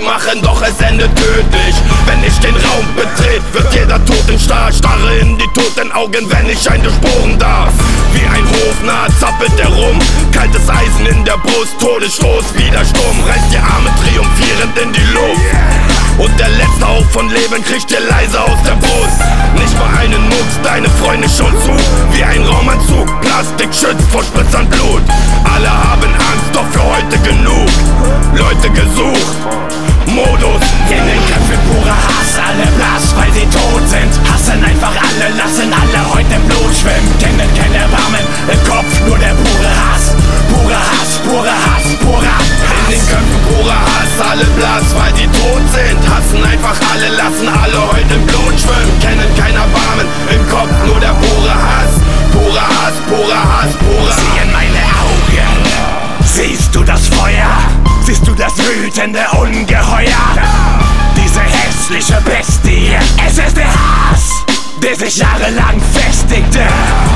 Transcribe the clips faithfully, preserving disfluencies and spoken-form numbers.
machen, doch es endet tödlich. Wenn ich den Raum betrete, wird jeder Totenstarr. Starre in die toten Augen, wenn ich ein durchbohren darf. Wie ein Hofnarr zappelt er rum, kaltes Eisen in der Brust, Todesstoß, wieder Sturm, reißt die Arme triumphierend in die Luft. Und der letzte Hauch von Leben kriegt ihr leise aus der Brust. Nicht mal einen Mucks, deine Freunde schon zu. Wie ein Raumanzug, Plastik schützt vor Spritzern Blut. Alle haben Angst, doch für heute genug. Leute gesucht, Modus. In den Köpfen purer Hass, alle blass, weil sie tot sind. Hassen einfach alle, lassen alle heute im Blut schwimmen. Kennen kein Erbarmen, im Kopf nur der pure Hass. Pure Hass, pure Hass, purer Hass. In den Köpfen purer Hass, alle blass, weil sie tot sind. Hassen einfach alle, lassen alle heute im Blut schwimmen. Kennen kein Erbarmen, im Kopf nur der pure Hass. Purer Hass, purer Hass, purer Hass. Sieh in meine Augen, siehst du das Feuer? Siehst du das wütende Ungeheuer? Diese hässliche Bestie, es ist der Hass, der sich jahrelang festigte.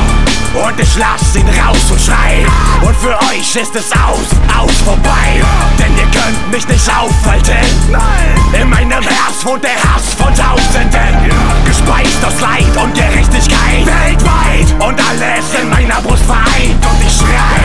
Und ich lass ihn raus und schrei. Und für euch ist es aus, aus vorbei. Denn ihr könnt mich nicht aufhalten. In meinem Herz wohnt der Hass von Tausenden. Gespeist aus Leid und Gerechtigkeit weltweit. Und alles in meiner Brust vereint. Und ich schrei,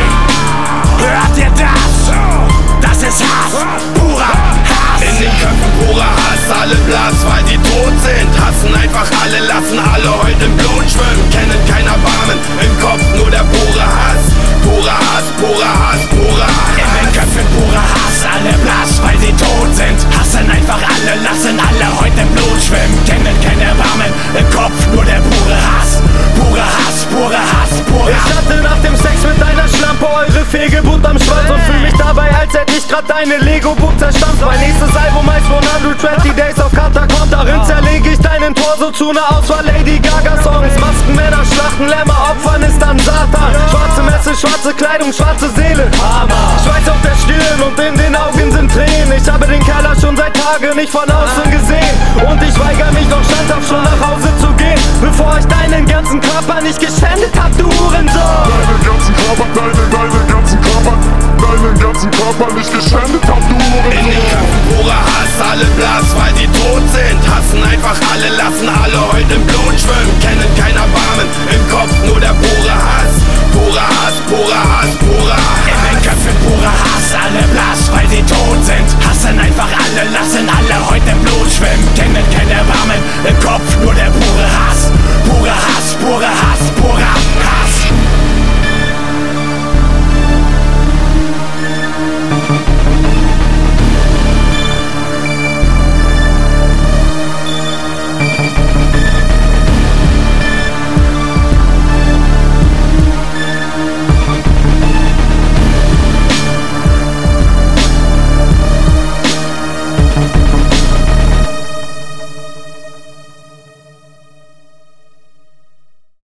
hört ihr das? Das ist Hass, purer Hass. In den Köpfen purer Hass, alle blass, weil sie tot sind. Hassen einfach alle, lassen alle heute im Blut schwimmen. Kennen kein Erbarmen, im Kopf nur der pure Hass. Purer Hass, purer Hass, purer Hass. In den Köpfen purer Hass, alle blass, weil sie tot sind. Hassen einfach alle, lassen alle heute im Blut schwimmen. Kennen kein Erbarmen, im Kopf nur der pure Hass. Purer Hass, purer Hass, purer Hass. Ich hatte nach dem Sex mit deiner Schlampe eure Fehlgeburt am Schwanz und fühl mich dabei, als hätte ich grad deine Lego-Book zerstampft. Mein nächstes Album heißt hundertzwanzig Days of Katakomb. Darin zerlege ich deinen Torso zu ner Auswahl Lady Gaga-Songs. Maskenmänner, Schlachten, Lämmer, Opfern ist dann Satan. Schwarze Messe, schwarze Kleidung, schwarze Seele. Schweiß auf der Stirn und in den Augen sind Tränen. Ich habe den Keller schon seit Tagen nicht von außen gesehen. Und ich weigere mich noch standhaft schon nach Hause zu gehen, bevor ich deinen ganzen Körper nicht geschändet hab, du Hurensohn. Deinen ganzen Körper, deinen, deinen ganzen Körper, deinen ganzen Körper nicht geschändet hab, du Hurensohn. In den Köpfen purer Hass, alle blass, weil sie tot sind. Hassen einfach alle, lassen alle heute im Blut schwimmen. Kennen kein Erbarmen, im Kopf nur der pure Hass. Purer Hass, purer Hass, purer Hass. In den Köpfen purer Hass, alle blass, weil sie tot sind.